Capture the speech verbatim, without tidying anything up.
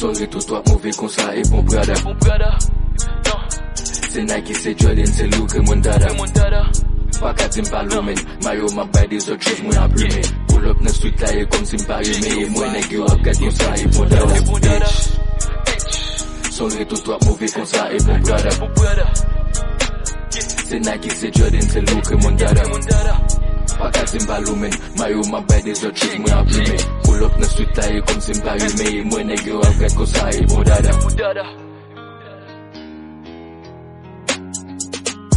Sorry tout toi mauvais kon sa e bon brada. Se Nike, se Jordan, se Luke, mon dada. Pa ka di mpa lomen, mayo ma bay des autres choses mwen aplume. Pull up nan street la e kom si mpa rime. E mwen neg yo ap gade kon sa e bon dada. Sorry tout toi mauvais kon sa e bon brada. Se Nike, se Jordan, se Luke, mon dada. Pa ka di mpa lomen, mayo ma bay des autres choses mwen aplume. Pull up nan street la e kom si mpa rime. E mwen neg yo ap gade kon sa e bon dada.